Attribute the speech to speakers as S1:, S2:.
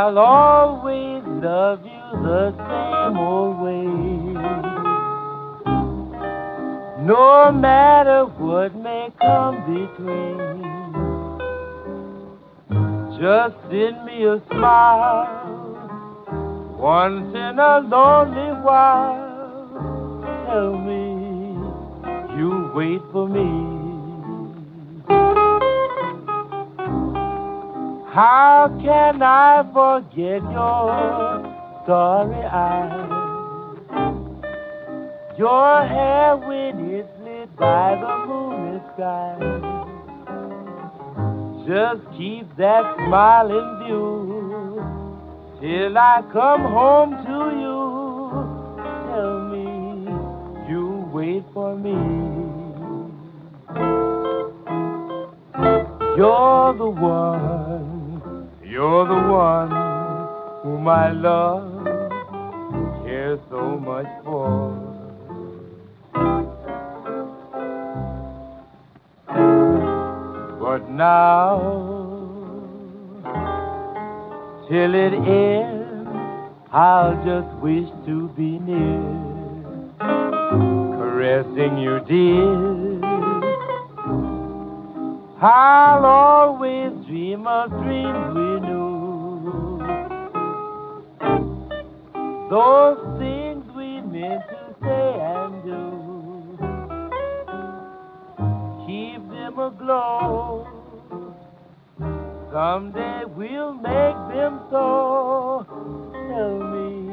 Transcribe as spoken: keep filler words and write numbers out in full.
S1: I'll always love you the same old way. No matter what may come between, just send me a smile once in a lonely while. Tell me you wait for me. How can I forget your starry eyes? Your hair when it's lit by the moonlit sky. Just keep that smile in view till I come home to you. Tell me you wait for me. You're the one, you're the one whom I love, care so much for. But now, till it ends, I'll just wish to be near, caressing you, dear. I'll always dream of dreams we knew, those things we meant to say and do. Keep them aglow, someday we'll make them so. Tell me